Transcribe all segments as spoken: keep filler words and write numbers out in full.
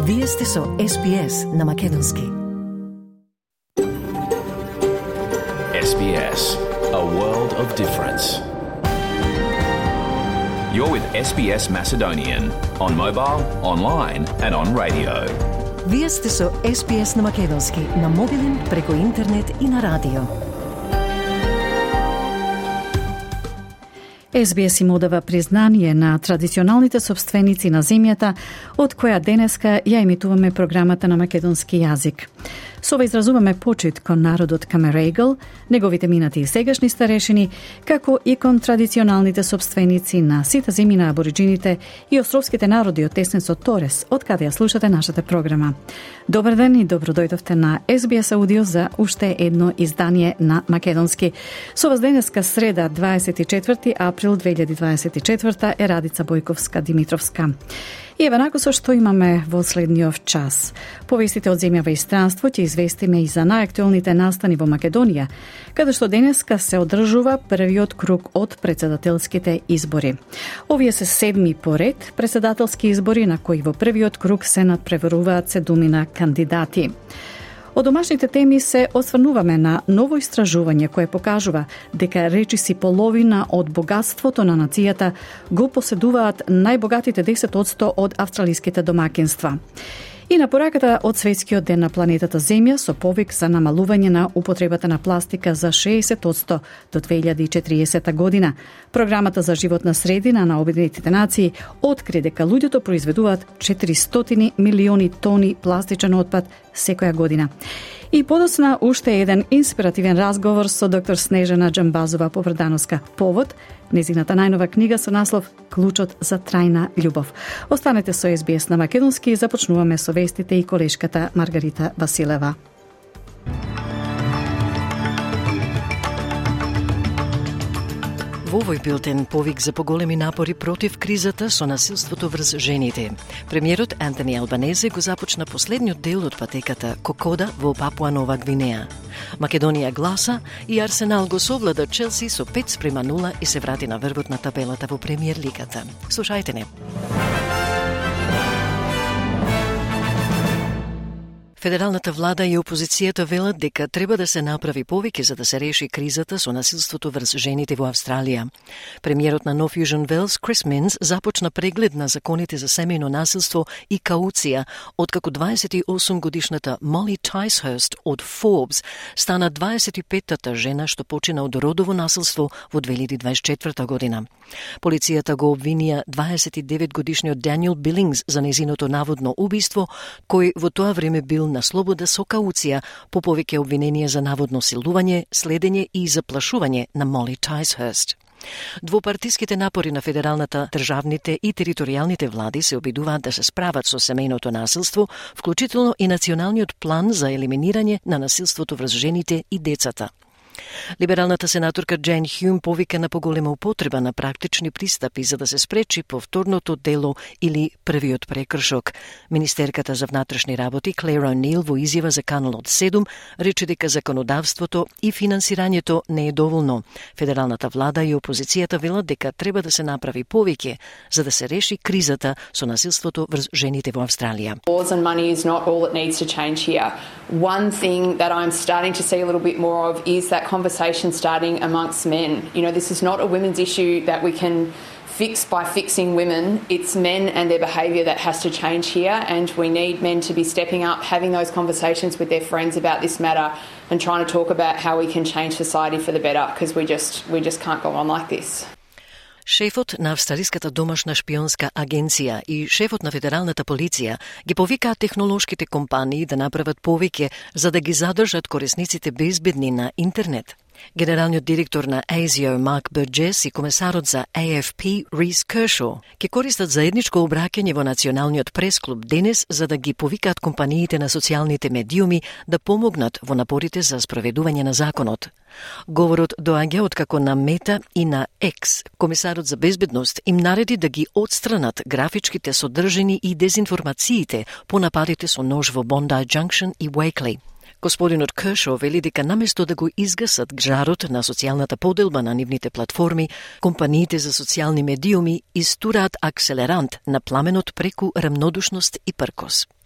Вие сте со Ес Би Ес на Македонски. Ес Би Ес, a world of difference. You're with Ес Би Ес Macedonian on mobile, online and on radio. Вие сте со Ес Би Ес на Македонски на мобилен, преку интернет и на радио. Ес Би Ес им одава признание на традиционалните собственици на земјата, од која денеска ја емитуваме програмата на македонски јазик. Со ова изразуваме почит кон народот Камерегл, неговите минати и сегашни старешини, како и кон традиционалните собственици на сите земји на абориджините и островските народи од теснецот Торес, од каде ја слушате нашата програма. Добар ден и добродојдовте на Ес Би Ес Аудио за уште едно издание на македонски. Со вас денеска среда, дваесет и четврти април две илјади дваесет и четврта е Радица Бојковска-Димитровска. И еве нако со што имаме во следниот час. Повестите од земјава и странство ќе известиме и за најактуелните настани во Македонија, каде што денеска се одржува првиот круг од председателските избори. Овие се седми поред председателски избори на кои во првиот круг се надпреваруваат седумина кандидати. Од домашните теми се осврнуваме на ново истражување кое покажува дека речиси половина од богатството на нацијата го поседуваат најбогатите десет одсто од австралиските домакинства. И на пораката од Светскиот ден на планетата Земја со повик за намалување на употребата на пластика за шеесет одсто до две илјади и четириесета година. Програмата за животна средина на Обединетите нации откри дека луѓето произведуваат четиристотини милиони тони пластичен отпад секоја година. И подоцна уште еден инспиративен разговор со доктор Снежана Джамбазова Поврдановска. Повод незината најнова книга со наслов Клучот за трајна љубов. Останете со Ес Би Ес на македонски и започнуваме со вестите и колешката Маргарита Василева. Во овој билтен повик за поголеми напори против кризата со насилството врз жените. Премиерот Антони Албанезе го започна последниот дел од патеката Кокода во Папуа Нова Гвинеја. Македонија гласа и Арсенал го совлада Челси со пет спрема нула и се врати на врвот на табелата во Премиер лигата. Слушајте не. Федералната влада и опозицијата велат дека треба да се направи повеќе за да се реши кризата со насилството врз жените во Австралија. Премиерот на North Fusion Wales, Крис Минс, започна преглед на законите за семејно насилство и кауција, откако дваесет и осум годишната Молли Ticehurst од Forbes стана дваесет и петтата жена што почина од родово насилство во две илјади дваесет и четврта година. Полицијата го обвинија дваесет и девет годишниот Даниел Билингс за незиното наводно убиство, кој во тоа време бил на слобода со кауција по повеќе обвиненија за наводно силување, следење и заплашување на Молли Ticehurst. Двопартиските напори на федералната, државните и територијалните влади се обидуваат да се справат со семејното насилство, вклучително и националниот план за елиминирање на насилството врз жените и децата. Либералната сенаторка Джейн Хјум повика на поголема употреба на практични пристапи за да се спречи повторното дело или првиот прекршок. Министерката за внатрешни работи Клер О'Нил во изјава за Каналот седум рече дека законодавството и финансирањето не е доволно. Федералната влада и опозицијата велат дека треба да се направи повеќе за да се реши кризата со насилството врз жените во Австралија. Laws and money is not all that needs to change here. One thing that I'm starting to see a little bit more of is that conversation starting amongst men. You know, this is not a women's issue that we can fix by fixing women. It's men and their behaviour that has to change here, and we need men to be stepping up, having those conversations with their friends about this matter and trying to talk about how we can change society for the better, because we just we just can't go on like this. Шефот на австралиската домашна шпионска агенција и шефот на федералната полиција ги повикаат технолошките компании да направат повеќе за да ги задржат корисниците безбедни на интернет. Генералниот директор на А С И О Марк Бурджес и комесарот за А Ф П Рис Кершо ќе користат заедничко обраќање во Националниот пресклуб денес за да ги повикаат компаниите на социјалните медиуми да помогнат во напорите за спроведување на законот. Говорот доаѓа откако на Мета и на Екс комесарот за безбедност им нареди да ги отстранат графичките содржини и дезинформациите по нападите со нож во Bondi Junction и Wakely. Господинот Кершо вели дека наместо да го изгасат жарот на социјалната поделба на нивните платформи, компаниите за социјални медиуми истураат акселерант на пламенот преку рамнодушност и пркос.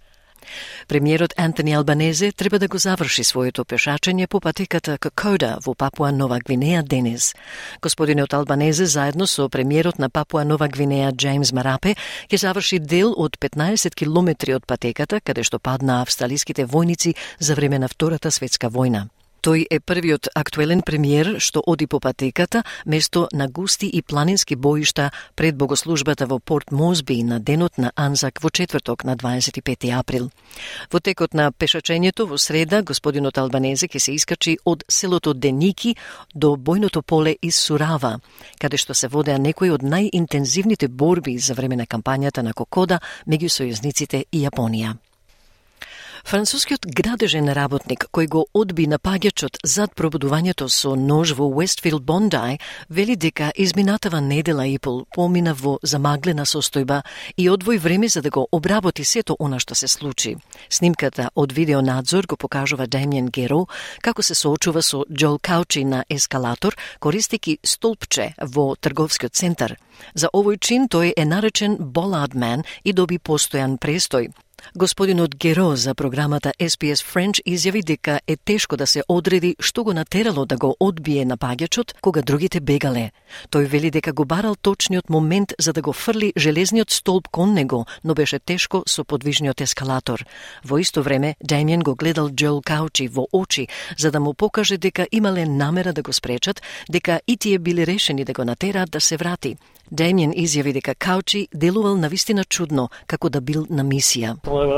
Премиерот Антони Албанезе треба да го заврши своето пешачење по патеката Кокода во Папуа Нова Гвинеја денес. Господинот Албанезе заедно со премиерот на Папуа Нова Гвинеја Джеймс Марапе ќе заврши дел од петнаесет километри од патеката каде што паднаа австралиските војници за време на Втората светска војна. Тој е првиот актуелен премиер што оди по патеката место на густи и планински боишта пред богослужбата во Порт Мозби на денот на Анзак во четврток на дваесет и пети април. Во текот на пешачењето во среда господинот Албанезе ќе се искачи од селото Деники до бојното поле из Сурава, каде што се водеа некои од најинтензивните борби за време на кампањата на Кокода меѓу сојузниците и Јапонија. Францускиот градежен работник кој го одби напаѓачот зад пробудувањето со нож во Уестфилд Бондај вели дека изминатава недела и пол помина во замаглена состојба и одвои време за да го обработи сето она што се случи. Снимката од видеонадзор го покажува Дамиен Геро како се соочува со Джол Каучи на ескалатор користејќи столпче во трговскиот центар. За овој чин тој е наречен Bollard Man и доби постојан престој. Господинот Геро за програмата Ес Би Ес French изјави дека е тешко да се одреди што го натерало да го одбие напаѓачот кога другите бегале. Тој вели дека го барал точниот момент за да го фрли железниот столб кон него, но беше тешко со подвижниот ескалатор. Во исто време, Дамиен го гледал Джол Каучи во очи за да му покаже дека имале намера да го спречат, дека и тие били решени да го натераат да се врати. Дамиен изјави дека Каучи делувал навистина чудно, како да бил на мисија.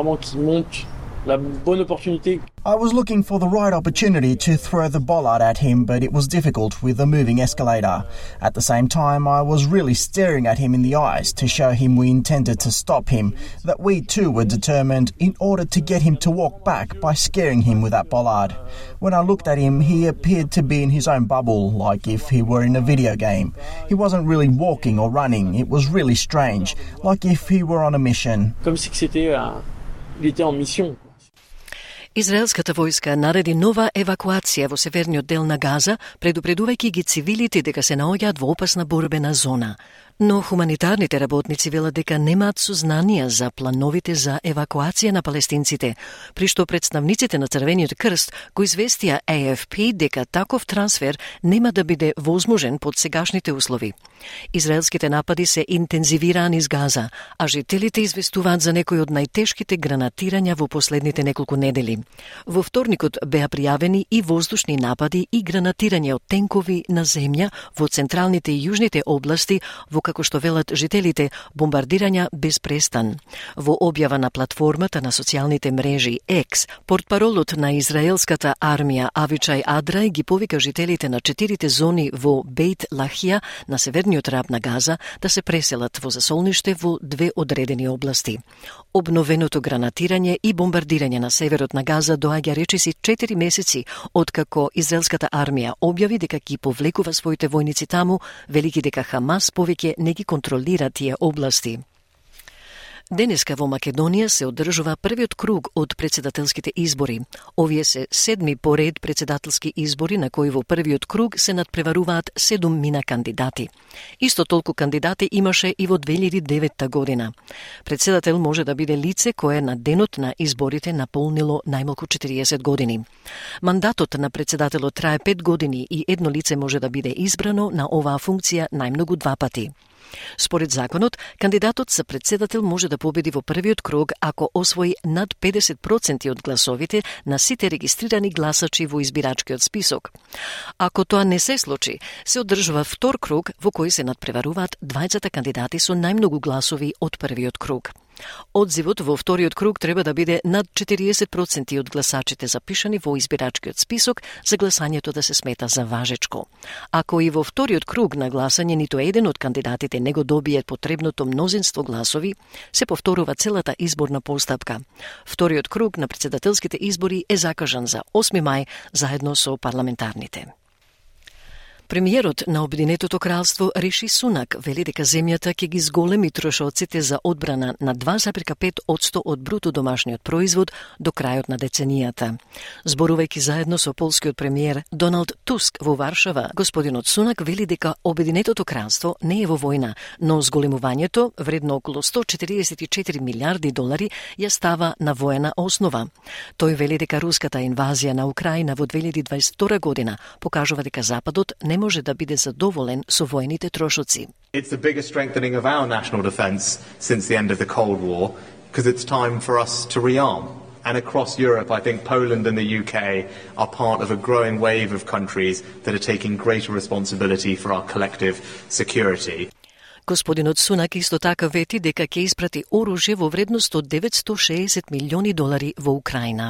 I was looking for the right opportunity to throw the bollard at him, but it was difficult with the moving escalator. At the same time, I was really staring at him in the eyes to show him we intended to stop him, that we too were determined in order to get him to walk back by scaring him with that bollard. When I looked at him, he appeared to be in his own bubble, like if he were in a video game. He wasn't really walking or running. It was really strange, like if he were on a mission. Comme si c'était, uh, il était en mission. Израелската војска нареди нова евакуација во северниот дел на Газа, предупредувајќи ги цивилите дека се наоѓаат во опасна борбена зона. Но хуманитарните работници велат дека немаат сознанија за плановите за евакуација на палестинците, при што представниците на Црвениот крст го известија А Ф П дека таков трансфер нема да биде возможен под сегашните услови. Израелските напади се интензивираат низ Газа, а жителите известуваат за некои од најтешките гранатирања во последните неколку недели. Во вторникот беа пријавени и воздушни напади и гранатирање од тенкови на земја во централните и јужните области, во како што велат жителите, бомбардирања без престан. Во објава на платформата на социјалните мрежи X, портпаролот на израелската армија Авичај Адрај ги повика жителите на четирите зони во Бейт Лахија на северниот раб на Газа да се преселат во засолниште во две одредени области. Обновеното гранатирање и бомбардирање на северот на Газа доаѓа речиси четири месеци откако израелската армија објави дека ги повлекува своите војници таму, велики дека Хамас повеќе не ги контролира тие области. Денеска во Македонија се одржува првиот круг од председателските избори. Овие се седми поред председателски избори на кои во првиот круг се надпреваруваат седум мина кандидати. Исто толку кандидати имаше и во две илјади и девета година. Председател може да биде лице кое на денот на изборите наполнило најмалку четириесет години. Мандатот на председателот трае пет години и едно лице може да биде избрано на оваа функција најмногу два пати. Според законот, кандидатот за председател може да победи во првиот круг ако освои над педесет проценти од гласовите на сите регистрирани гласачи во избирачкиот список. Ако тоа не се случи, се одржува втор круг во кој се надпреваруваат двајцата кандидати со најмногу гласови од првиот круг. Одзивот во вториот круг треба да биде над четириесет проценти од гласачите запишани во избирачкиот список за гласањето да се смета за важечко. Ако и во вториот круг на гласање ниту еден од кандидатите не го добие потребното мнозинство гласови, се повторува целата изборна постапка. Вториот круг на председателските избори е закажан за осми мај заедно со парламентарните. Премиерот на Обединетото кралство Риши Сунак вели дека земјата ќе ги зголеми трошоците за одбрана на два зарез пет одсто од бруто домашниот производ до крајот на деценијата. Зборувајќи заедно со полскиот премиер Доналд Туск во Варшава, господинот Сунак вели дека Обединетото кралство не е во војна, но зголемувањето, вредно околу сто четиридесет и четири милиарди долари, ја става на воена основа. Тој вели дека руската инвазија на Украина во две илјади дваесет и втора година покажува дека Западот не може да биде задоволен со војните трошоци. It's the biggest strengthening of our national defence since the end of the Cold War, because it's time for us to rearm. And across Europe, I think Poland and the U K are part of a growing wave of countries that are taking greater responsibility for our collective security. Господинот Сунак исто така вети дека ќе испрати оружје во вредност од деветсто шеесет милиони долари во Украина.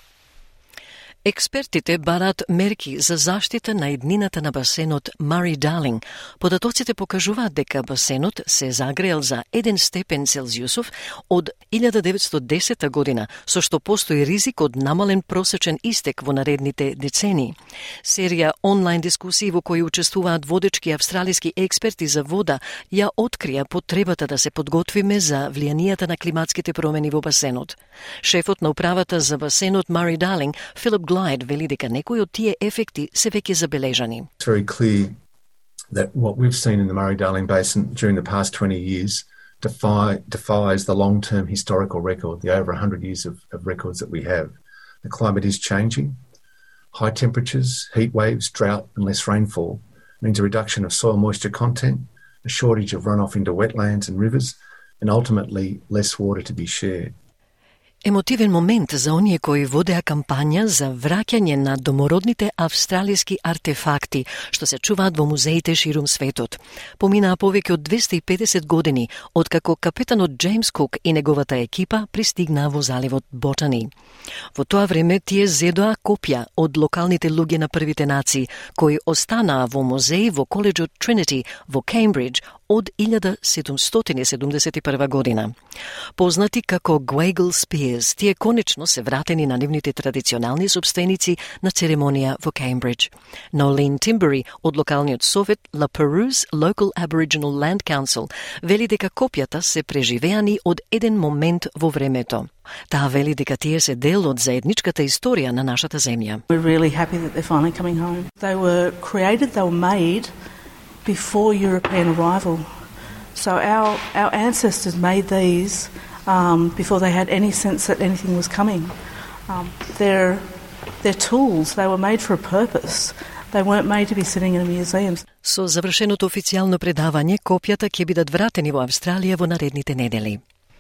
Експертите бараат мерки за заштита на иднината на басенот Мари-Далинг. Податоците покажуваат дека басенот се загреел за еден степен Целзиусов од илјада деветсто и десета година, со што постои ризик од намален просечен истек во наредните децении. Серија онлайн дискусии во кои учествуваат водечки австралиски експерти за вода ја открија потребата да се подготвиме за влијанијата на климатските промени во басенот. Шефот на управата за басенот Мари-Далинг, Филип Глайд, вели дека некои од тие ефекти се веќе забележани. It's very clear that what we've seen in the Murray-Darling Basin during the past twenty years defy, defies the long-term historical record, the over one hundred years of, of records that we have. The climate is changing. High temperatures, heat waves, drought and less rainfall means a reduction of soil moisture content, a shortage of runoff into wetlands and rivers, and ultimately less water to be shared. Емотивен момент за оние кои водеа кампања за враќање на домородните австралиски артефакти што се чуваат во музеите ширум светот. Поминаа повеќе од двесте и педесет години откако капетанот Джеймс Кук и неговата екипа пристигнаа во заливот Ботани. Во тоа време тие зедоа копија од локалните луѓе на првите нации кои останаа во музеи во коледжот Тринити во Кеймбридж од илјада седумстотини и седумдесет и прва година. Познати како Гвейгл Спиерс, тие конечно се вратени на нивните традиционални собственици на церемонија во Кеймбридж. Нолин Тимбери од локалниот совет La Perouse Local Aboriginal Land Council вели дека копјата се преживеани од еден момент во времето. Таа вели дека тие се дел од заедничката историја на нашата земја. We're really happy that they're finally coming home. They were created, they were made before European arrival. So our our ancestors made these um, before they had any sense that anything was coming. Um, they're they're tools. They were made for a purpose. They weren't made to be sitting in a museum. Со завршеното официјално предавање, копјата ќе бидат вратени во Австралија во наредните недели.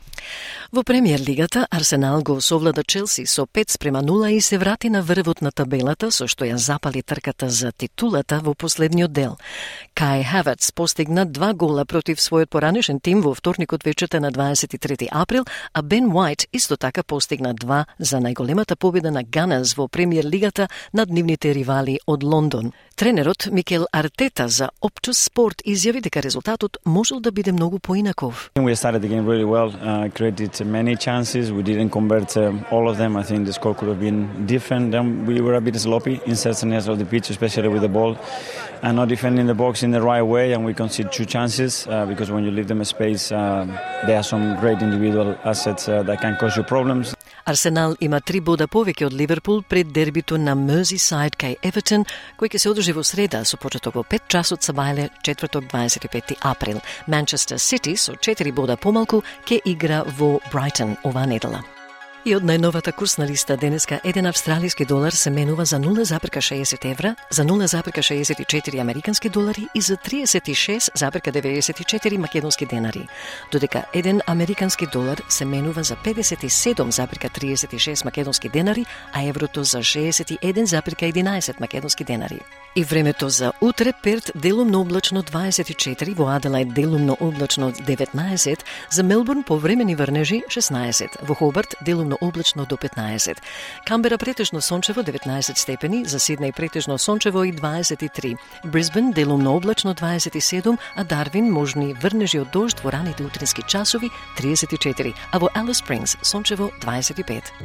Во премиер лигата Арсенал го совлада Челси со пет спрема нула и се врати на врвот на табелата со што ја запали трката за титулата во последниот дел. Кај Хаверц постигна два гола против својот поранешен тим во вторникот вечерта на дваесет и трети април, а Бен Уајт исто така постигна два за најголемата победа на Ганерс во премиер лигата над нивните ривали од Лондон. Тренерот Микел Артета за Optus Sport изјави дека резултатот можел да биде многу поинаков. We started the game really well, uh, created many chances. We didn't convert uh, all of them. I think the score could have been different. Then we were a bit sloppy in certain areas of the pitch, especially with the ball, and not defending the box in the right way. And we conceded two chances uh, because when you leave them a space, uh, there are some great individual assets uh, that can cause you problems. Арсенал има три бода повеќе од Ливерпул пред дербито на Мерсисайд кај Евертон, кој ќе се одржи во среда со почеток во пет часот са бајле четврток дваесет и пети април. Манчестер Сити со четири бода помалку ќе игра во Брайтон оваа недела. И од најновата курсна листа денеска еден австралиски долар се менува за нула запирка шеесет евра, за нула запирка шеесет и четири американски долари и за триесет и шест запирка деветдесет и четири македонски денари, додека еден американски долар се менува за педесет и седум запирка триесет и шест македонски денари, а еврото за шеесет и еден запирка единаесет македонски денари. И времето за утре: Перт делумно облачно дваесет и четири, во Аделајд делумно облачно деветнаесет, за Мелбурн повремени врнежи шеснаесет, во Хобарт делумно облачно до петнаесет, Камбера претежно сончево деветнаесет степени, за Сиднеј претежно сончево и дваесет и три, Брисбен делумно облачно дваесет и седум, а Дарвин можни врнежи од дожд во раните утрински часови триесет и четири, а во Алис Спрингс сончево дваесет и пет.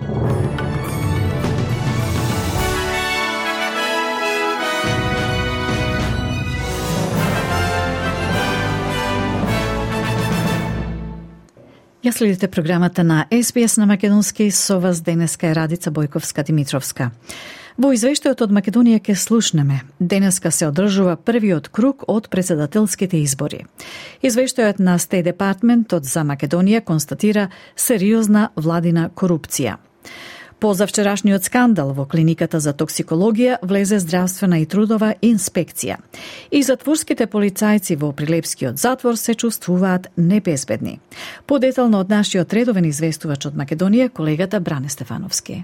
Ја следите програмата на Ес Би Ес на македонски, со вас денеска е Радица Бојковска-Димитровска. Во извештајот од Македонија ке слушнеме. Денеска се одржува првиот круг од председателските избори. Извештајот на Стејт Департментот за Македонија констатира сериозна владина корупција. По завчерашниот скандал во клиниката за токсикологија влезе здравствена и трудова инспекција. И затворските полицајци во Прилепскиот затвор се чувствуваат небезбедни. Подетално од нашиот редовен известувач од Македонија, колегата Бране Стефановски.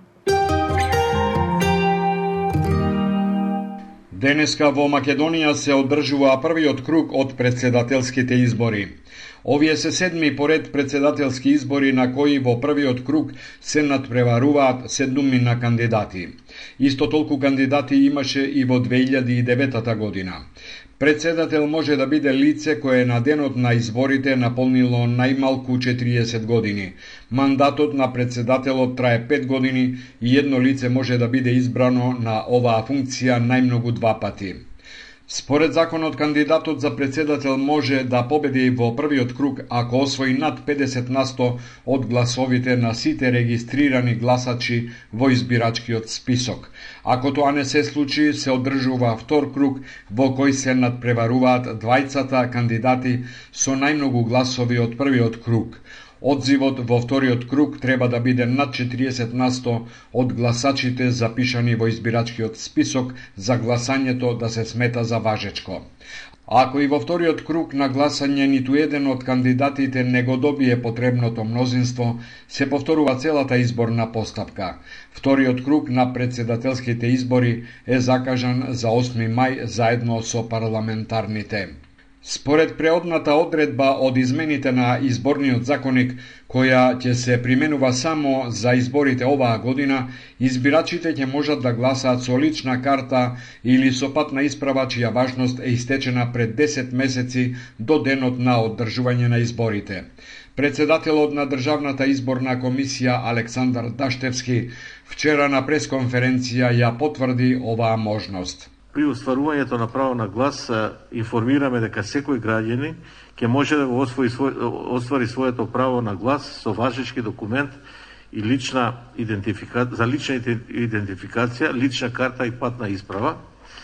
Денеска во Македонија се одржува првиот круг од председателските избори. Овие се седми поред председателски избори на кои во првиот круг се надпреваруваат седумина кандидати. Исто толку кандидати имаше и во две илјади и девета година. Председател може да биде лице кое на денот на изборите наполнило најмалку четириесет години. Мандатот на председателот трае пет години и едно лице може да биде избрано на оваа функција најмногу два пати. Според законот, кандидатот за председател може да победи во првиот круг ако освои над педесет на сто од гласовите на сите регистрирани гласачи во избирачкиот список. Ако тоа не се случи, се одржува втор круг во кој се надпреваруваат двајцата кандидати со најмногу гласови од првиот круг. Одзивот во вториот круг треба да биде над четириесет на сто од гласачите запишани во избирачкиот список за гласањето да се смета за важечко. Ако и во вториот круг на гласање ниту еден од кандидатите не го добие потребното мнозинство, се повторува целата изборна постапка. Вториот круг на председателските избори е закажан за осми мај заедно со парламентарните. Според преодната одредба од измените на изборниот законник, која ќе се применува само за изборите оваа година, избирачите ќе можат да гласаат со лична карта или со патна исправа чија важност е истечена пред десет месеци до денот на одржување на изборите. Председателот на Државната изборна комисија Александар Даштевски вчера на пресконференција ја потврди оваа можност. При остварувањето на право на глас информираме дека секој граѓанин ќе може да го освои свој, оствари своето право на глас со важечки документ и лична идентификација, за лична идентификација, лична карта и патна исправа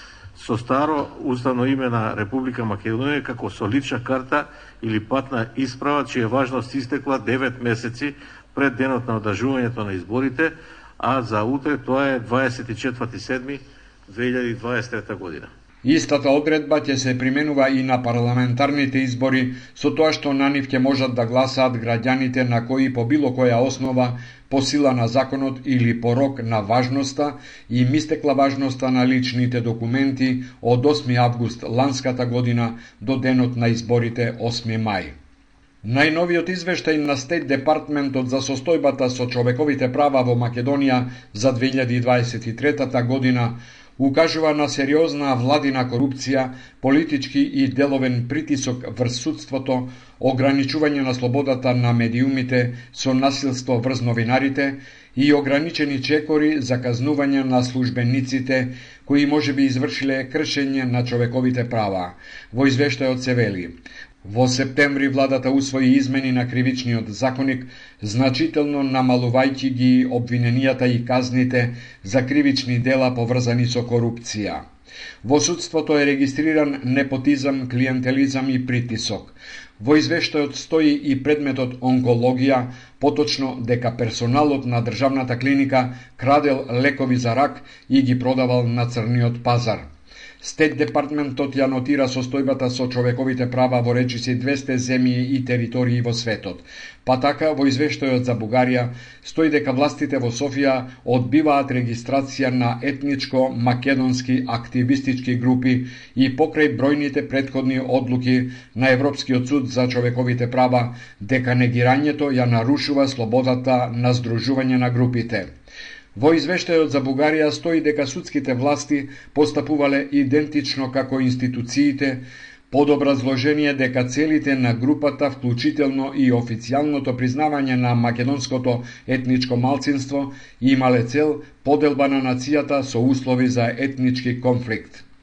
со старо уставно име на Република Македонија, како со лична карта или патна исправа чија важност истекла девет месеци пред денот на одржувањето на изборите, а за утре тоа е дваесет и четврти седми две илјади и дваесет и трета година. Истата одредба ќе се применува и на парламентарните избори, со тоа што на нив ќе можат да гласаат граѓаните на кои по било која основа, по сила на законот или по рок на важноста им истекла важноста на личните документи од осми август ланската година до денот на изборите осми мај. Најновиот извештај на Стејт Департментот за состојбата со човековите права во Македонија за две илјади и дваесет и трета година укажува на сериозна владина корупција, политички и деловен притисок врз судството, ограничување на слободата на медиумите со насилство врз новинарите и ограничени чекори за казнување на службениците кои можеби извршиле кршење на човековите права. Во извештајот се вели: во септември владата усвои измени на кривичниот законник, значително намалувајќи ги обвиненијата и казните за кривични дела поврзани со корупција. Во судството е регистриран непотизам, клиентелизам и притисок. Во извештајот стои и предметот онкологија, поточно дека персоналот на државната клиника крадел лекови за рак и ги продавал на црниот пазар. Стејт Департментот ја нотира состојбата со човековите права во речиси двесте земји и територии во светот. Па така, во извештајот за Бугарија стои дека властите во Софија одбиваат регистрација на етничко-македонски активистички групи и покрај бројните претходни одлуки на Европскиот суд за човековите права дека негирањето ја нарушува слободата на здружување на групите. Во извештајот за Бугарија стои дека судските власти постапувале идентично како институциите, под образложение дека целите на групата, вклучително и официјалното признавање на македонското етничко малцинство, имале цел поделба на нацијата со услови за етнички конфликт.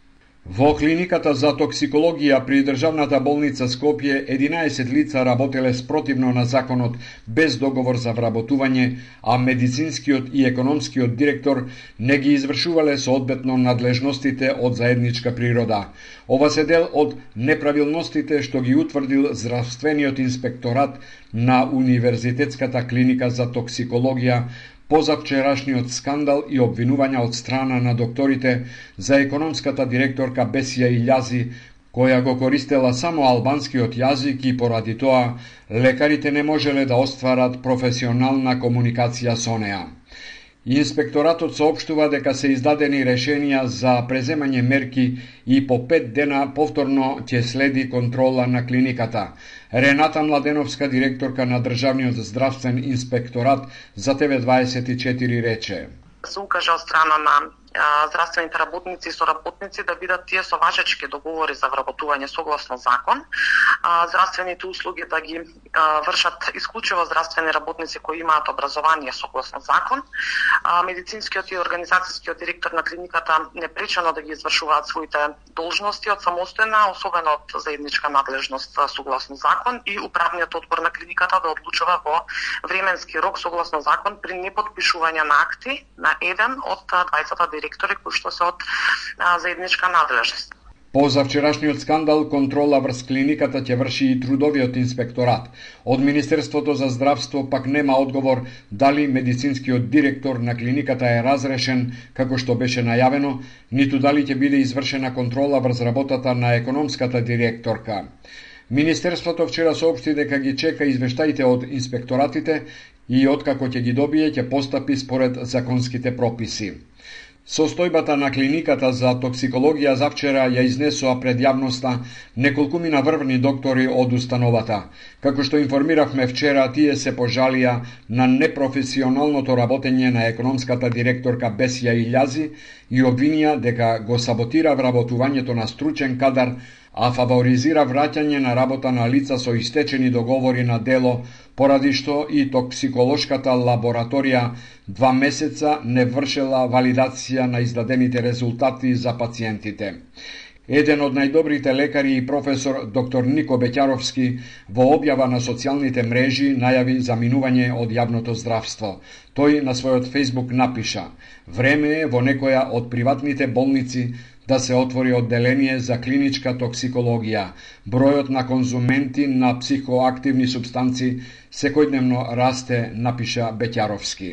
Во клиниката за токсикологија при државната болница Скопје единаесет лица работеле спротивно на законот без договор за вработување, а медицинскиот и економскиот директор не ги извршувале соодветно надлежностите од заедничка природа. Ова се дел од неправилностите што ги утврдил здравствениот инспекторат на Универзитетската клиника за токсикологија позавчерашниот скандал и обвинувања од страна на докторите за економската директорка Бесија Илјази, која го користела само албанскиот јазик и поради тоа лекарите не можеле да остварат професионална комуникација со неа. Инспекторатот соопштува дека се издадени решенија за преземање мерки и по пет дена повторно ќе следи контрола на клиниката. Рената Младеновска, директорка на Државниот здравствен инспекторат, за Т В дваесет и четири рече: се укаже од страна на здравствените работници и соработници да бидат тие со важечки договори за вработување согласно закон, здравствените услуги да ги вршат исклучиво здравствени работници кои имаат образование согласно закон, медицинскиот и организацијскиот директор на клиниката непречено да ги извршуваат своите должности од самостојна, особено од заедничка надлежност согласно закон, и управниот одбор на клиниката да одлучува во временски рок согласно закон при неподпишување на акти на еден од двајцата директори кои што се од заедничка надлежност. По завчерашниот скандал контрола врз клиниката ќе врши и трудовиот инспекторат. Од Министерството за здравство пак нема одговор дали медицинскиот директор на клиниката е разрешен како што беше најавено, ниту дали ќе биде извршена контрола врз работата на економската директорка. Министерството вчера соопшти дека ги чека извештаите од инспекторатите и откако ќе ги добие ќе постапи според законските прописи. Состојбата на клиниката за токсикологија завчера ја изнесоа пред јавноста неколкумина врвни доктори од установата. Како што информиравме вчера, тие се пожалија на непрофесионалното работење на економската директорка Бесија Илјази и обвинија дека го саботира вработувањето на стручен кадар, а фаворизира враќање на работа на лица со истечени договори на дело, поради што и токсиколошката лабораторија два месеца не вршела валидација на издадените резултати за пациентите. Еден од најдобрите лекари и професор доктор Нико Беќаровски во објава на социјалните мрежи најави заминување од јавното здравство. Тој на својот фејсбук напиша: "Време е во некоја од приватните болници да се отвори одделение за клиничка токсикологија. Бројот на конзументи на психоактивни супстанци секојдневно расте", напиша Беќаровски.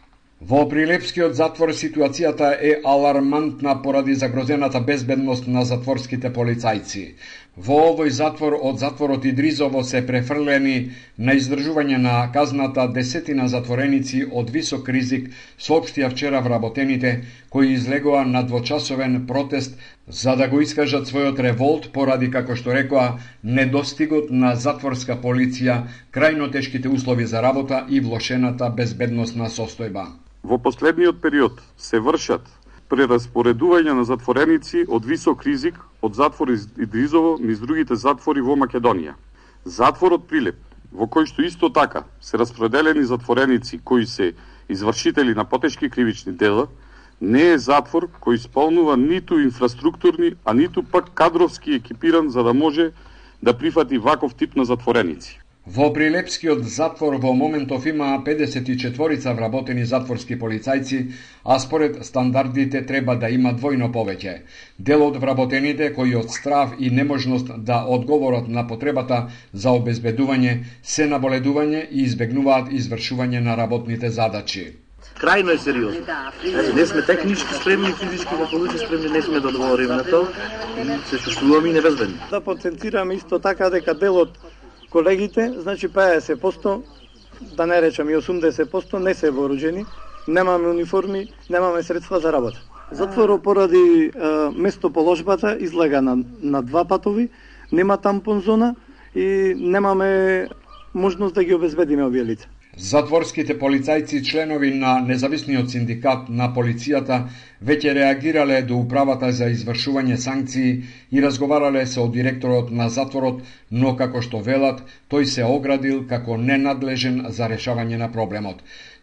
Во Прилепскиот затвор ситуацијата е алармантна поради загрозената безбедност на затворските полицајци. Во овој затвор од затворот Идризово се префрлени на издржување на казната десетина затвореници од висок ризик, соопштија вчера вработените, кои излегоа на двочасовен протест за да го искажат својот револт поради, како што рекоа, недостигот на затворска полиција, крајно тешките услови за работа и влошената безбедносна состојба. Во последниот период се вршат прераспоредување на затвореници од висок ризик од затвор Идризово низ другите затвори во Македонија. Затворот Прилеп, во кој што исто така се распределени затвореници кои се извршители на потешки кривични дела, не е затвор кој исполнува ниту инфраструктурни, а ниту пак кадровски екипиран за да може да прифати ваков тип на затвореници. Во Прилепскиот затвор во моментов има педесет и четворица вработени затворски полицајци, а според стандардите треба да има двојно повеќе. Дел од вработените кои од страв и неможност да одговорат на потребата за обезбедување се наболедување и избегнуваат извршување на работните задачи. Крајно е сериозно. Значи, не сме технички спремни, физички психологички спремни, не сме да одговориме на тоа и се чувствуваме невезбедни. Да потенцираме исто така дека дел од колегите, значи петдесет проценти, да не речам и осумдесет проценти, не се вооружени, немаме униформи, немаме средства за работа. Затворот поради е, местоположбата излага на, на два патови, нема тампон зона и немаме можност да ги обезбедиме овие лица. Затворските полицајци, членови на независниот синдикат на полицијата, веќе реагирале до управата за извршување санкции и разговарале со директорот на затворот, но како што велат, тој се оградил како ненадлежен за решавање на проблемот.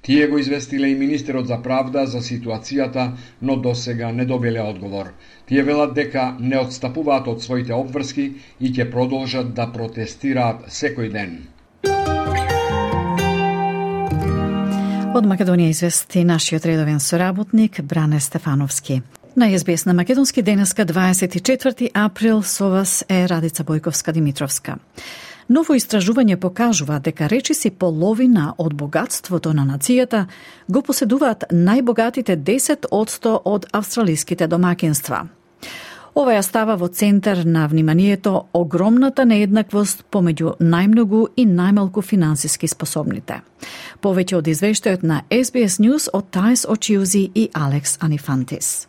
Тие го известиле и министерот за правда за ситуацијата, но досега не добиле одговор. Тие велат дека не отстапуваат од своите обврски и ќе продолжат да протестираат секој ден. Од Македонија извести нашиот редовен соработник Бране Стефановски. На Ес Би Ес на Македонски денеска дваесет и четврти април со вас е Радица Бојковска-Димитровска. Ново истражување покажува дека речиси половина од богатството на нацијата го поседуваат најбогатите десет одсто од австралиските домакинства. Ова ја става во центар на вниманието огромната нееднаквост помеѓу најмногу и најмалку финансиски способните. Повеќе од извештајот на Ес Би Ес News од Тајс Очиузи и Алекс Анифантис.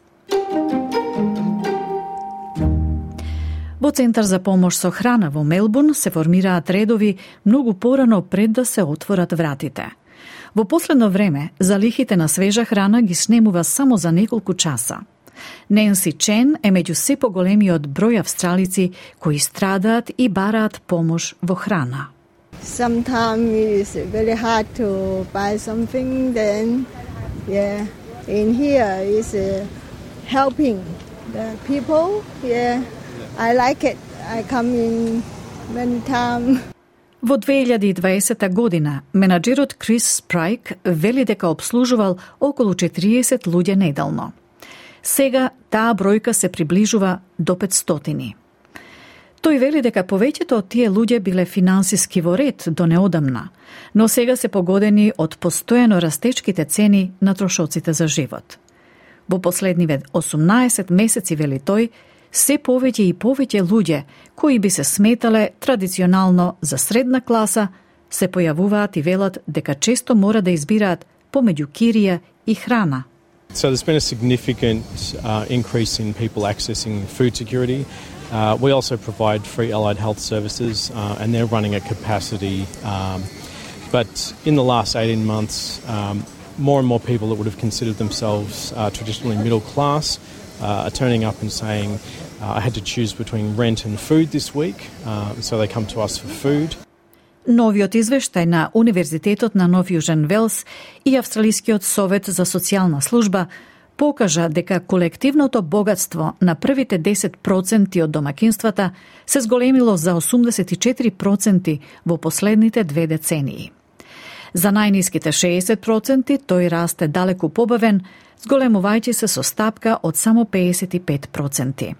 Во Центар за помош со храна во Мелбурн се формираат редови многу порано пред да се отворат вратите. Во последно време, залихите на свежа храна ги снемува само за неколку часа. Ненси Чен е меѓу се поголемиот број австралици кои страдаат и бараат помош во храна. Sometimes it's very hard to buy something, then yeah, in here is uh, helping the people. Yeah, I like it. I come in many times. Во две илјади и дваесета година, менаџерот Крис Спрајк вели дека обслужувал околу четириесет луѓе неделно. Сега таа бројка се приближува до петстотини. Тој вели дека повеќето од тие луѓе биле финансиски во ред до неодамна, но сега се погодени од постојано растечките цени на трошоците за живот. Во последниве осумнаесет месеци, вели тој, се повеќе и повеќе луѓе кои би се сметале традиционално за средна класа се појавуваат и велат дека често мора да избираат помеѓу кирија и храна. So there's been a significant uh, increase in people accessing food security. Uh, we also provide free allied health services uh, and they're running at capacity. Um, but in the last eighteen months, um, more and more people that would have considered themselves uh, traditionally middle class uh, are turning up and saying, uh, I had to choose between rent and food this week, uh, so they come to us for food. Новиот извештај на Универзитетот на Нов Јужен Велс и Австралискиот совет за социјална служба покажа дека колективното богатство на првите десет проценти од домакинствата се зголемило за осумдесет и четири проценти во последните две децении. За најниските шеесет проценти тој расте далеку побавен, зголемувајќи се со стапка од само пеесет и пет проценти.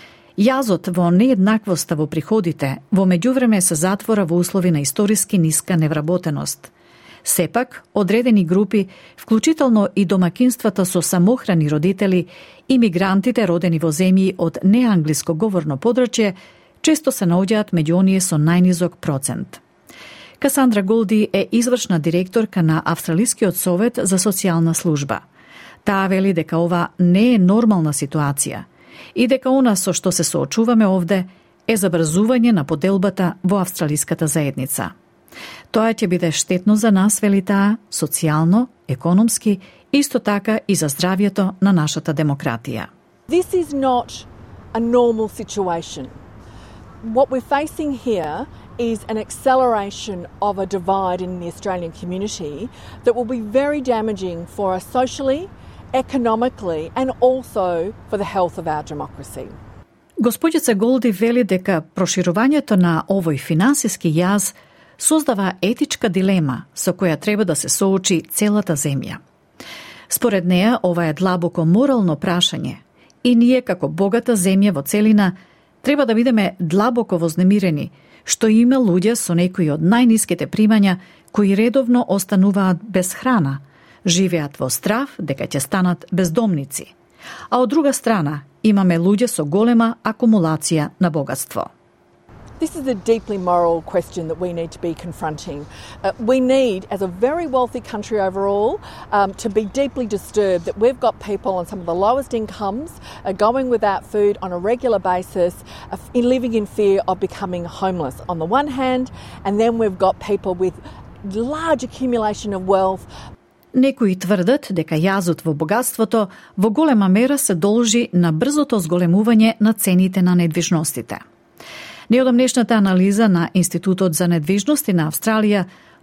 Јазот во нееднаквоста во приходите во меѓувреме се затвора во услови на историски ниска невработеност. Сепак, одредени групи, вклучително и домакинствата со самохрани родители и мигрантите родени во земји од неанглиско говорно подрачје, често се наоѓаат меѓу оние со најнизок процент. Касандра Голди е извршна директорка на Австралискиот совет за социјална служба. Таа вели дека ова не е нормална ситуација и дека она со што се соочуваме овде е забрзување на поделбата во австралиската заедница. Тоа ќе биде штетно за нас, вели таа, социјално, економски, исто така и за здравјето на нашата демократија. This is not a normal situation. What we're facing here is an acceleration of a divide in the Australian community that will be very damaging for us socially, economically and also for the health of our democracy. Господица Голди вели дека проширувањето на овој финансиски јаз создава етичка дилема со која треба да се соочи целата земја. Според неа, ова е длабоко морално прашање и ние како богата земја во целина треба да бидеме длабоко вознемирени што има луѓе со некои од најниските примања кои редовно остануваат без храна, живеат во страв дека ќе станат бездомници. А од друга страна, имаме луѓе со голема акумулација на богатство. This is a deeply moral question that we need to be confronting. Uh, we need, as a very wealthy country overall, um, to be deeply disturbed that we've got people on some of the lowest incomes uh, going without food on a regular basis, uh, in living in fear of becoming homeless on the one hand, and then we've got people with large accumulation of wealth. Некои тврдат дека јазот во богатството во голема мера се должи на брзото зголемување на цените на недвижностите. Неодамнешната анализа на Институтот за недвижности на Австралија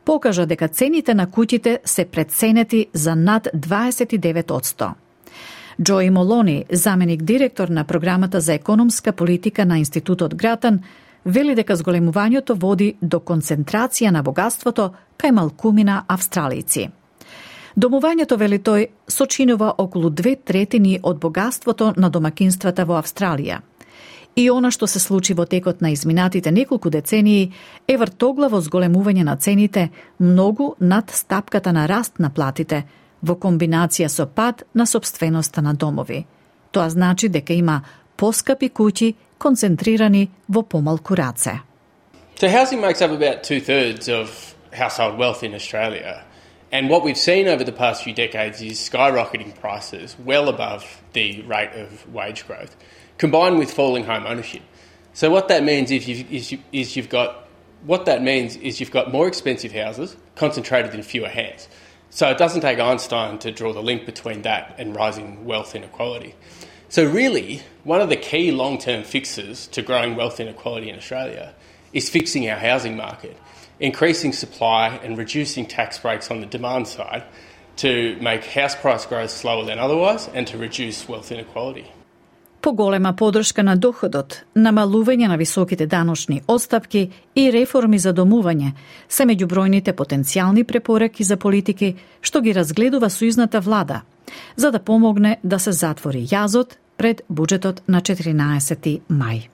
покажа дека цените на куќите се преценети за над дваесет и девет одсто. Джои Молони, заменик директор на програмата за економска политика на Институтот Гратан, вели дека зголемувањето води до концентрација на богатството кај малкумина австралици. Домувањето, вели тој, сочинува околу две третини од богатството на домакинствата во Австралија. И она што се случи во текот на изминатите неколку децении е вртоглаво зголемување на цените многу над стапката на раст на платите, во комбинација со пад на сопственоста на домови. Тоа значи дека има поскапи куќи концентрирани во помалку раце. So housing makes up about two-thirds of household wealth in Australia. And what we've seen over the past few decades is skyrocketing prices well above the rate of wage growth, combined with falling home ownership. So what that means is you've, is, you, is you've got what that means is you've got more expensive houses concentrated in fewer hands. So it doesn't take Einstein to draw the link between that and rising wealth inequality. So really, one of the key long-term fixes to growing wealth inequality in Australia is fixing our housing market, increasing supply and reducing tax breaks on the demand side to make house price growth slower than otherwise and to reduce wealth inequality. Поголема подршка на доходот, намалување на високите даночни отстапки и реформи за домување се меѓу бројните потенцијални препораки за политики што ги разгледува сојузната влада, за да помогне да се затвори јазот пред буџетот на четиринаесети мај.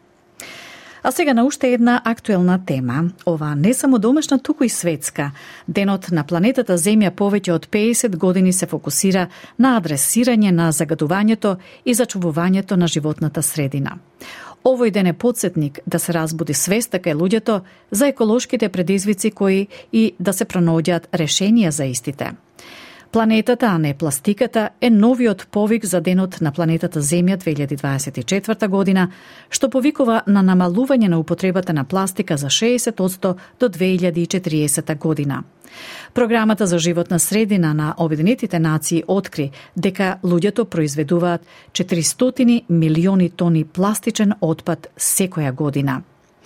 А сега на уште една актуелна тема, ова не само домашна, туку и светска. Денот на планетата Земја повеќе од педесет години се фокусира на адресирање на загадувањето и зачувувањето на животната средина. Овој ден е потсетник да се разбуди свеста кај луѓето за еколошките предизвици кои и да се пронаоѓаат решенија за истите. Планетата, а не пластиката, е новиот повик за денот на планетата Земја две илјади дваесет и четврта година, што повикува на намалување на употребата на пластика за шеесет одсто до две илјади и четириесета година. Програмата за животна средина на Обединетите нации откри дека луѓето произведуваат четиристотини милиони тони пластичен отпад секоја година.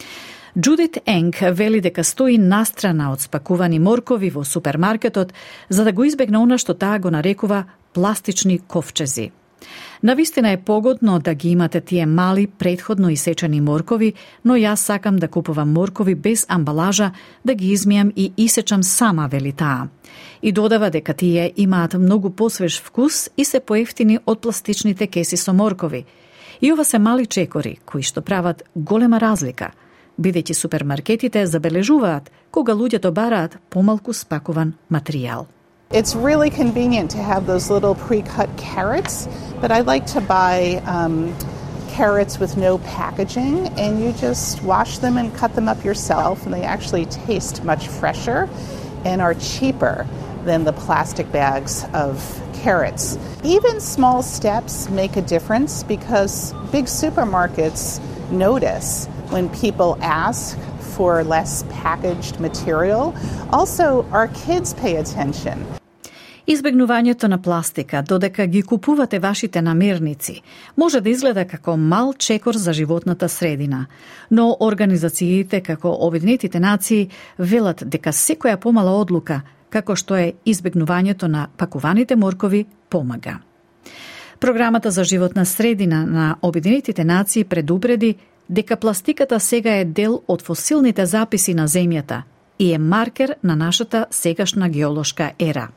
Джудит Енг вели дека стои настрана од спакувани моркови во супермаркетот за да го избегне она што таа го нарекува пластични ковчези. Навистина е погодно да ги имате тие мали, претходно исечени моркови, но јас сакам да купувам моркови без амбалажа, да ги измијам и исечам сама, вели таа. И додава дека тие имаат многу посвеж вкус и се поевтини од пластичните кеси со моркови. И ова се мали чекори, кои што прават голема разлика, бидејќи супермаркетите забележуваат кога луѓето бараат помалку спакуван материјал. It's really convenient to have those little pre-cut carrots, but I like to buy um, carrots with no packaging, and you just wash them and cut them up yourself, and they actually taste much fresher and are cheaper than the plastic bags of carrots. Even small steps make a difference because big supermarkets notice when people ask for less packaged material. Also, our kids pay attention. Избегнувањето на пластика, додека ги купувате вашите намирници, може да изгледа како мал чекор за животната средина, но организациите како Обединетите нации велат дека секоја помала одлука, како што е избегнувањето на пакуваните моркови, помага. Програмата за животна средина на Обединетите нации предупреди дека пластиката сега е дел од фосилните записи на Земјата и е маркер на нашата сегашна геолошка ера.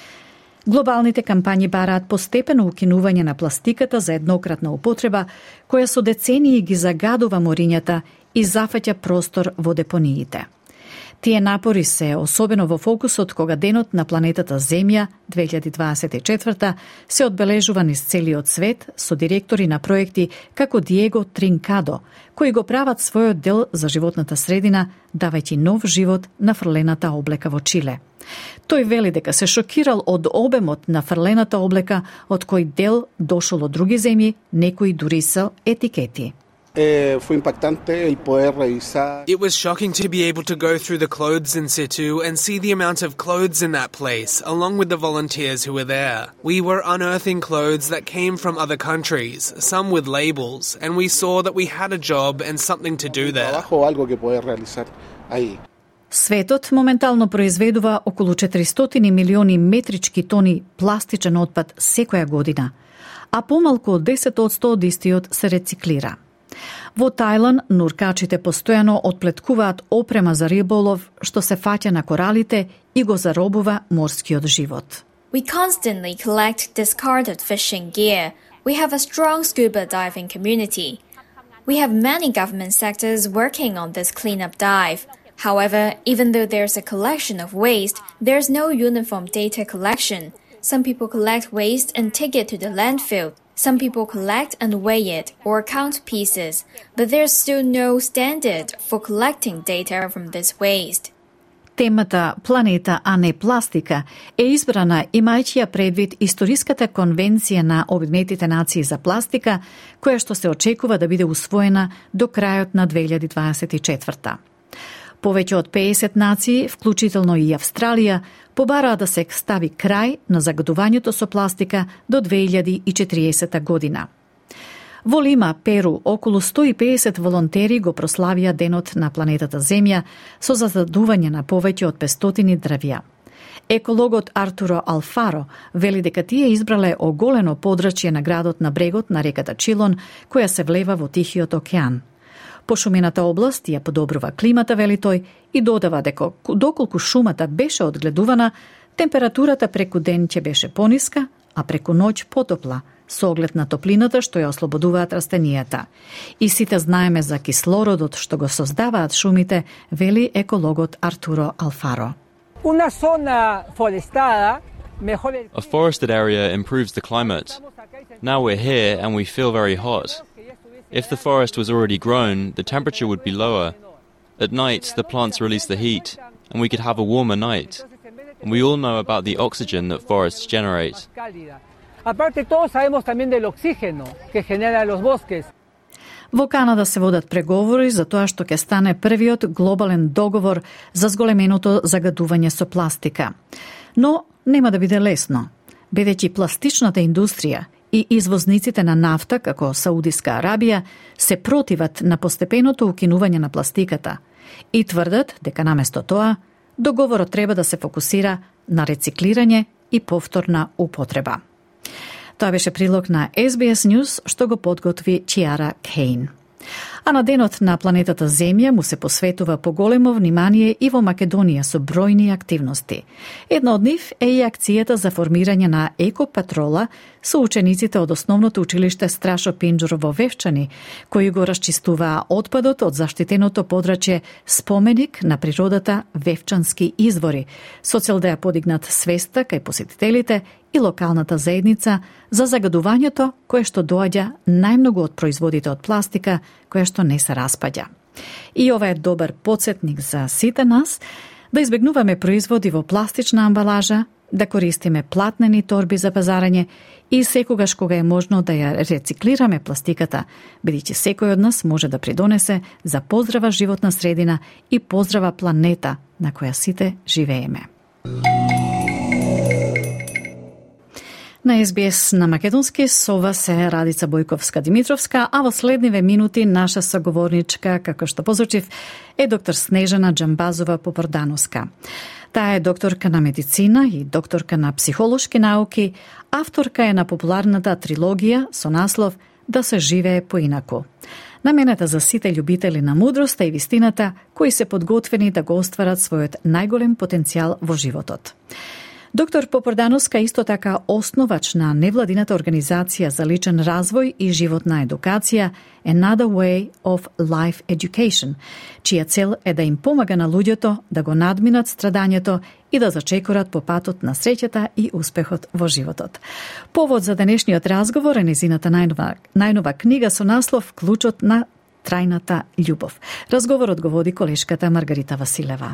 Глобалните кампањи бараат постепено укинување на пластиката за еднократна употреба, која со децении ги загадува морињата и зафаќа простор во депониите. Тие напори се особено во фокусот кога денот на планетата Земја две илјади дваесет и четврта се одбележува низ целиот свет со директори на проекти како Диего Тринкадо, кои го прават својот дел за животната средина, давајќи нов живот на фрлената облека во Чиле. Тој вели дека се шокирал од обемот на фрлената облека, од кој дел дошол од други земји, некои дури со етикети. It was shocking to be able to go through the clothes in situ and see the amount of clothes in that place, along with the volunteers who were there. We were unearthing clothes that came from other countries, some with labels, and we saw that we had a job and something to do there. Светот моментално произведува околу четиристотини милиони метрички тони пластичен отпад секоја година, а помалку од десет одсто од истиот се рециклира. Во Тајланд нуркачите постојано отплеткуваат опрема за риболов што се фаќа на коралите и го заробува морскиот живот. We constantly collect discarded fishing gear. We have a strong scuba diving community. We have many government sectors working on this cleanup dive. However, even though there's a collection of waste, there's no uniform data collection. Some people collect waste and take it to the landfill. Some people collect and weigh it or count pieces, but there's still no standard for collecting data from this waste. Темата «Планета, а не пластика» е избрана имајќи ја предвид Историската конвенција на Обединетите нации за пластика, која што се очекува да биде усвоена до крајот на две илјади дваесет и четврта. Повеќе од пеесет нации, вклучително и Австралија, побараа да се стави крај на загадувањето со пластика до две илјади и четириесета година. Во Лима, Перу, околу сто и пеесет волонтери го прославија Денот на планетата Земја со засадување на повеќе од петстотини дрвја. Екологот Артуро Алфаро вели дека тие избрале оголено подрачје на градот на брегот на реката Чилон, која се влева во Тихиот океан. Пошумената област ја подобрува климата, вели тој, и додава дека доколку шумата беше одгледувана, температурата преку ден ќе беше пониска, а преку ноќ потопла, со оглед на топлината што ја ослободуваат растенијата. И сите знаеме за кислородот што го создаваат шумите, вели екологот Артуро Алфаро. A forested area improves the climate. Now we're here and we feel very hot. If the forest was already grown, the temperature would be lower. At night, the plants release the heat, and we could have a warmer night. And we all know about the oxygen that forests generate. Во Канада се водат преговори за тоа што ќе стане првиот глобален договор за зголеменото загадување со пластика. Но нема да биде лесно, бидејќи пластичната индустрија и извозниците на нафта, како Саудиска Арабија, се противат на постепеното укинување на пластиката и тврдат дека наместо тоа, договорот треба да се фокусира на рециклирање и повторна употреба. Тоа беше прилог на Ес Би Ес News, што го подготви Чиара Кейн. А на Денот на планетата Земја му се посветува поголемо внимание и во Македонија со бројни активности. Една од нив е и акцијата за формирање на екопатрола со учениците од основното училиште Страшо Пинџур во Вевчани, кои го расчистуваа отпадот од заштитеното подрачје споменик на природата Вевчански извори, со цел да ја подигнат свеста кај посетителите и локалната заедница за загадувањето кое што доаѓа најмногу од производите од пластика, кое што не се распаѓа. И ова е добар потсетник за сите нас да избегнуваме производи во пластична амбалажа, да користиме платнени торби за пазарање и секогаш кога е можно да ја рециклираме пластиката, бидејќи секој од нас може да придонесе за поздрава животна средина и поздрава планета на која сите живееме. На Ес Би Ес на македонски со вас е Радица Бојковска-Димитровска, а во следниве минути наша соговорничка, како што позочив, е доктор Снежана Џамбазова-Попордановска. Таа е докторка на медицина и докторка на психолошки науки, авторка е на популарната трилогија со наслов Да се живее поинаку. Наменета за сите љубители на мудроста и вистината, кои се подготвени да го остварат својот најголем потенцијал во животот. Доктор Попордановска исто така основач на невладината организација за личен развој и животна едукација Another Way of Life Education, чија цел е да им помага на луѓето да го надминат страдањето и да зачекорат по патот на среќата и успехот во животот. Повод за денешниот разговор е незината најнова, најнова книга со наслов Клучот на трајната љубов. Разговорот го води колешката Маргарита Василева.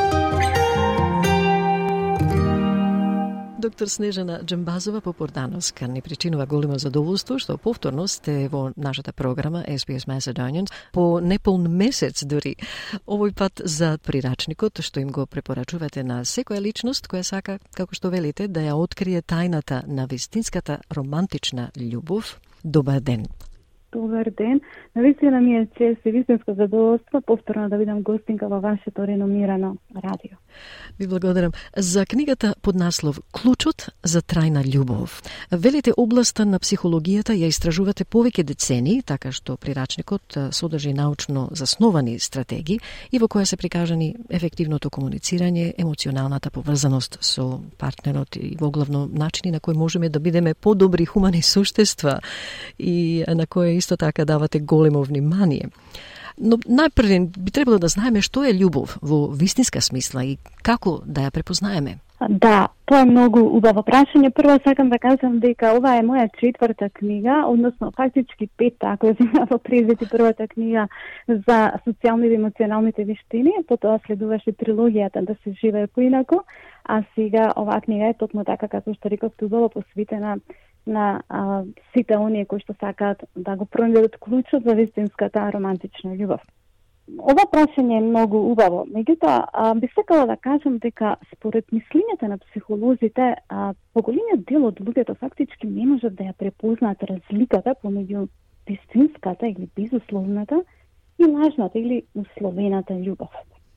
Доктор Снежана Џамбазова-Попордановска ни причинува големо задоволство што повторно сте во нашата програма Ес Би Ес Macedonians по неполн месец дури. Овој пат за прирачникот што им го препорачувате на секоја личност која сака, како што велите, да ја открие тајната на вистинската романтична љубов. Добар ден. Добар ден. Навистина ми е чест и вистинско задоволство повторно да бидам гостинка во вашето реномирано радио. Ви благодарам. За книгата под наслов Клучот за трајна љубов. Велите областа на психологијата ја истражувате повеќе децении, така што прирачникот содржи научно засновани стратегии и во која се прикажани ефективното комуницирање, емоционалната поврзаност со партнерот и во главно начини на кои можеме да бидеме подобри хумани суштества и на која исто така давате големо внимание. Но најпрвен би требало да знаеме што е љубов во вистинска смисла и како да ја препознаеме. Да, тоа е многу убаво прашање. Прво сакам да кажам дека ова е моја четврта книга, односно фактички петта, ако ја земам во презети првата книга за социјалните и емоционалните вештини, потоа следуваше трилогијата Да се живее поинаку, а сега оваа книга е токму така како што рековте убаво посветена на а, сите оние кои што сакаат да го пронајдат клучот за вистинската романтична љубов. Ова прашање е многу убаво. Меѓутоа, би сакала да кажам дека според мислењето на психолозите, а, поголемиот дел од луѓето фактички не можат да ја препознаат разликата помеѓу вистинската или безусловната и лажната или условената љубов.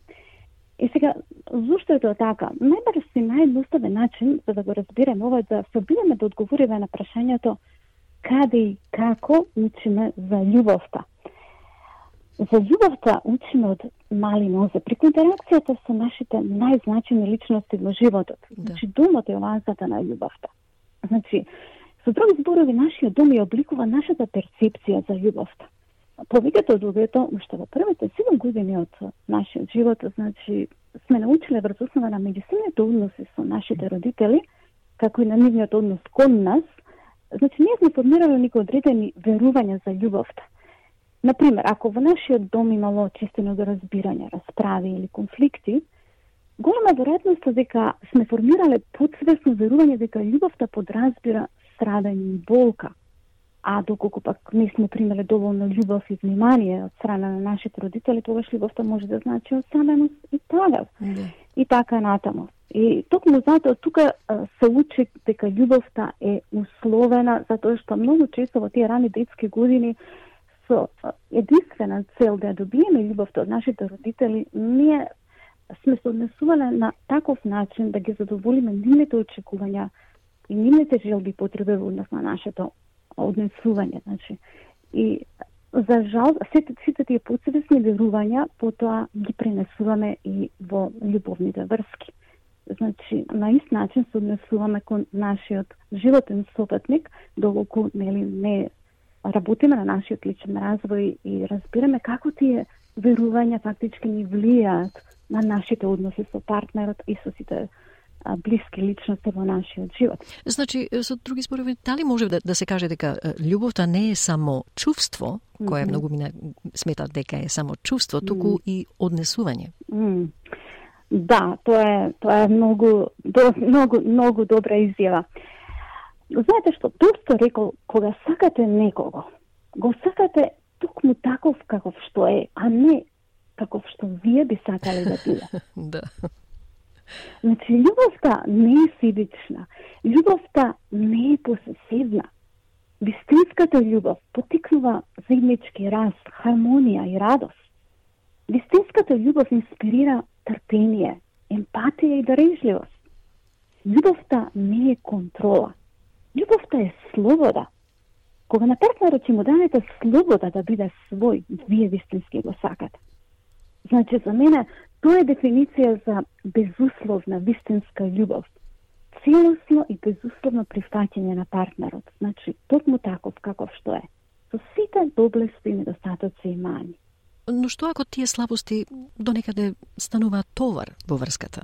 И сега, зошто е тоа така? Најбрз и наједноставен начин за да го разбереме ова е да се обидеме да одговориме на прашањето каде и како учиме за љубовта. За љубовта учиме од мали нозе, преку интеракцијата со нашите најзначени личности во животот. Да. Значи, домот е оазата на љубовта. Значи, со други зборови, нашиот дом ја обликува нашата перцепција за љубовта. Повеќето од луѓето, уште во првите седум години од нашиот живот, значи, сме научиле врз основа на меѓусебните односи со нашите родители, како и на нивниот однос кон нас, значи, ние сме формирали некои одредени верувања за љубовта. Например, ако во нашиот дом имало честено до разбирање, расправи или конфликти, голема веројатност е дека сме формирале подсвесно верување дека љубовта подразбира страдање и болка. А доколку пак не сме примале доволно љубов и внимание од страна на нашите родители, тогаш љубовта може да значи осаменост и тагав. Да. И така натаму. И токму затоа тука се учи дека љубовта е условена, затоа што многу често во тие рани детски години со единствена цел да добиеме љубовта од нашите родители, ние сме се однесувале на таков начин да ги задоволиме нивните очекувања и нивните желби и потреби во однос на нашето однесување. Значи, и за жал, сите, сите тие подсвесни верувања потоа ги пренесуваме и во љубовните врски. Значи, на ист начин се однесуваме кон нашиот животен сопатник, доколку нели не работиме на нашиот личен развој и разбираме како тие верувања фактички ни влијаат на нашите односи со партнерот и со сите а, блиски личности во нашиот живот. Значи, со други зборови, дали може да, да се каже дека љубовта не е само чувство, кое mm-hmm. многу мина сметат дека е само чувство, туку mm-hmm. и однесување? Mm. Да, тоа е тоа е многу до, многу многу добра изјава. Знаете што Толстој рекол, кога сакате некого, го сакате токму таков каков што е, а не каков што вие би сакале да биде. Да. Значи, љубовта не е сидична. Љубовта не е посесивна. Вистинската љубов потикнува заеднички раст, хармонија и радост. Вистинската љубов инспирира трпение, емпатија и дарежливост. Љубовта не е контрола. Љубовта е слобода. Кога на партнерот ќе му дадете слобода да биде свој, вие вистински го сакате. Значи, за мене, тоа е дефиниција за безусловна, вистинска љубов. Целосно и безусловно прифаќање на партнерот. Значи, токму таков каков што е. Со сите доблести, недостатоци и мани. Но што ако тие слабости донекаде стануваат товар во врската?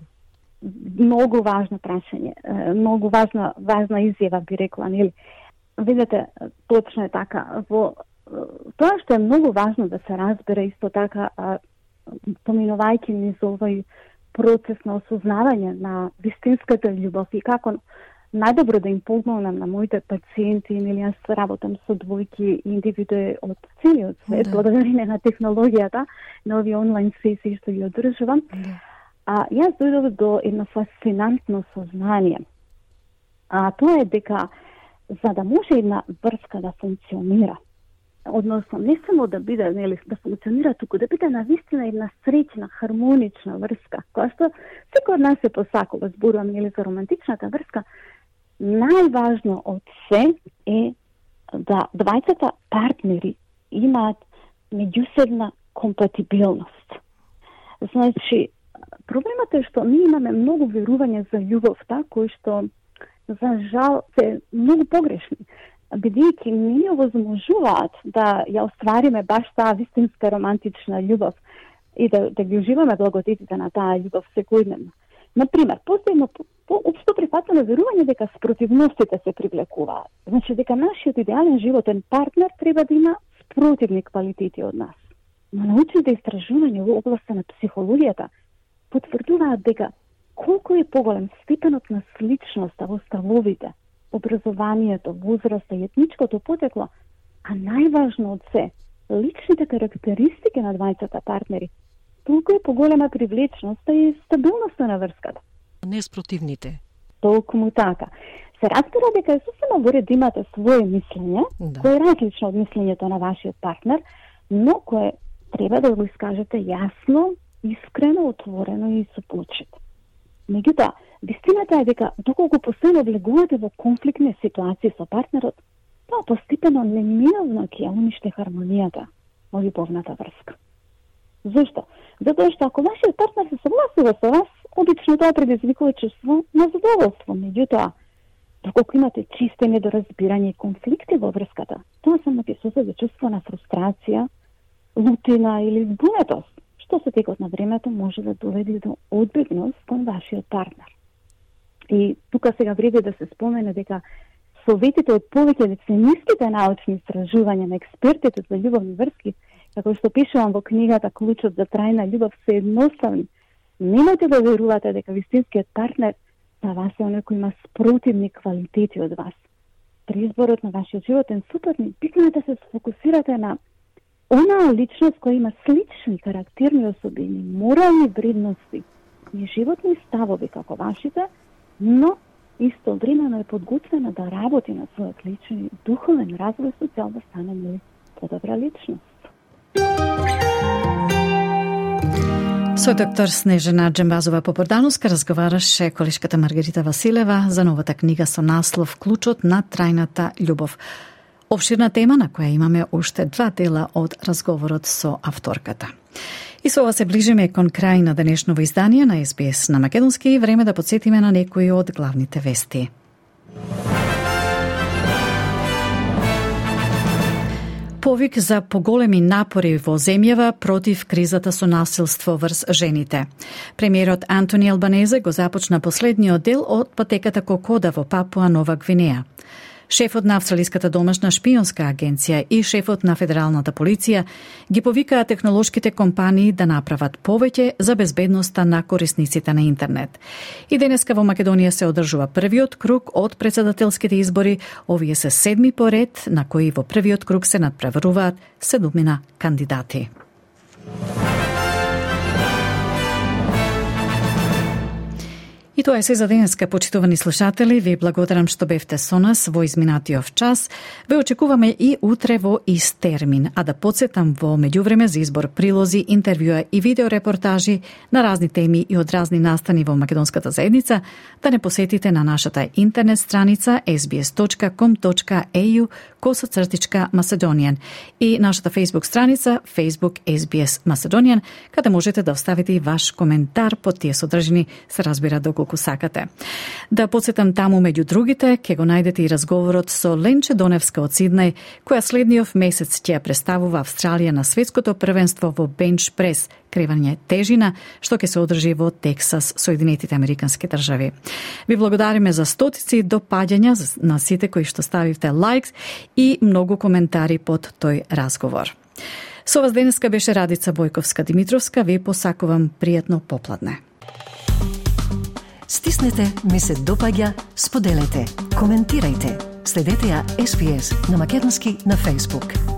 Многу важно прашање, многу важна важна изјава би рекла, нели? Видете, точно е така. Во тоа што е многу важно да се разбере исто така, поминувајќи низ овој процес на осознавање на вистинската љубов и како најдобро да им помогнам на моите пациенти, или јас работам со двојки индивидуи од целиот свет, да. Благодарение на технологијата, на овие онлайн сесии што ги одржувам. Да. А јас дојдов до едно фасцинантно сознание. А тоа е дека за да може една врска да функционира, односно не само да биде, нели, да функционира туку, да биде навистина една среќна, хармонична врска, која што секој од нас се посакува, зборувам, нели, за романтичната врска. Најважно од се е да двајцата партнери имаат меѓусебна компатибилност. Значи, проблемот е што ние имаме многу верување за љубовта, кои што, за жал, се многу погрешни, бидејќи не ни овозможуваат да ја оствариме баш таа вистинска романтична љубов и да, да ги уживаме благодетите на таа љубов секојдневно. Например, постои едно општо прифатено верување дека спротивностите се привлекуваат. Значи дека нашиот идеален животен партнер треба да има спротивни квалитети од нас. Но научните истражувања во областта на психологијата потврдуваат дека колку е поголем степенот на сличноста во ставовите, образованието, возраста и етничкото потекло, а најважно од се, личните карактеристики на двајцата партнери, толку е поголема привлечноста и стабилноста на врската. Не спротивните. Толку така. Се разбира дека е сосема во ред да имате свое мислење, да, кое е различно од мислењето на вашиот партнер, но кое треба да го искажете јасно, искрено, отворено и со почит. Меѓутоа, вистината е дека доколку постојано влегувате во конфликтни ситуации со партнерот, тоа постепено неминовно ќе ја уништи хармонијата во љубовната врска. Зошто? Затоа што ако вашиот партнер се согласува со вас, обично тоа предизвикува чувство на задоволство. Меѓутоа, доколку имате чисто недоразбирање и конфликти во врската, тоа само ќе создаде чувство на фрустрација, лутина или збунетост, што со текот на времето може да доведе до одбегност кон вашиот партнер. И тука сега вреди да се спомене дека советите од повеќе децениските научни истражувања на експертите за љубовни врски, како што пишувам во книгата Клучот за трајна љубов, се едноставни. Немојте да верувате дека вистинскиот партнер за вас е оној кој има спротивни квалитети од вас. При изборот на вашиот животен супатник, битно е да се сфокусирате на онаа личност која има слични карактерни особини, морални вредности и животни ставови како вашите, но исто времено е подготвена да работи на својот личен духовен развој со цел да стане нели подобра личност. Со доктор Снежана Джембазова-Попордановска разговараше колешката Маргарита Василева за новата книга со наслов Клучот на трајната љубов. Обширна тема на која имаме уште два дела од разговорот со авторката. И со ова се ближиме кон крај на денешново издание на Ес Би Ес на македонски и време да подсетиме на некои од главните вести. Повик за поголеми напори во земјава против кризата со насилство врз жените. Премиерот Антони Албанезе го започна последниот дел од патеката Кокода во Папуа Нова Гвинеја. Шефот на Австралиската домашна шпионска агенција и шефот на Федералната полиција ги повикаа технолошките компании да направат повеќе за безбедноста на корисниците на интернет. И денеска во Македонија се одржува првиот круг од председателските избори, овие се седми по ред, на кои во првиот круг се надпреваруваат седумина кандидати. И тоа е се за денеска, почитувани слушатели. Ви благодарам што бевте со нас во изминатиот час. Ве очекуваме и утре во ист термин, а да подсетам во меѓувреме за избор прилози, интервјуа и видеорепортажи на разни теми и од разни настани во македонската заедница, да не посетите на нашата интернет страница ес би ес точка ком точка е ю косацртичка Macedonian и нашата Facebook страница Facebook Ес Би Ес Macedonian, каде можете да оставите и ваш коментар под тие содржини, се разбира доколку сакате. Да подсетам таму меѓу другите, ќе го најдете и разговорот со Ленче Доневска од Сиднеј, која следниот месец ќе ја представува Австралија на светското првенство во бенч прес, кревање тежина, што ќе се одржи во Тексас, Соединетите Американски држави. Ви благодариме за стотици допаѓања на сите кои што ставивте лайкс и многу коментари под тој разговор. Со вас денеска беше Радица Бојковска-Димитровска. Ви посакувам пријатно попладне. Стиснете, ми се допаѓа, споделете, коментирајте. Следете ја Ес Би Ес на македонски на Facebook.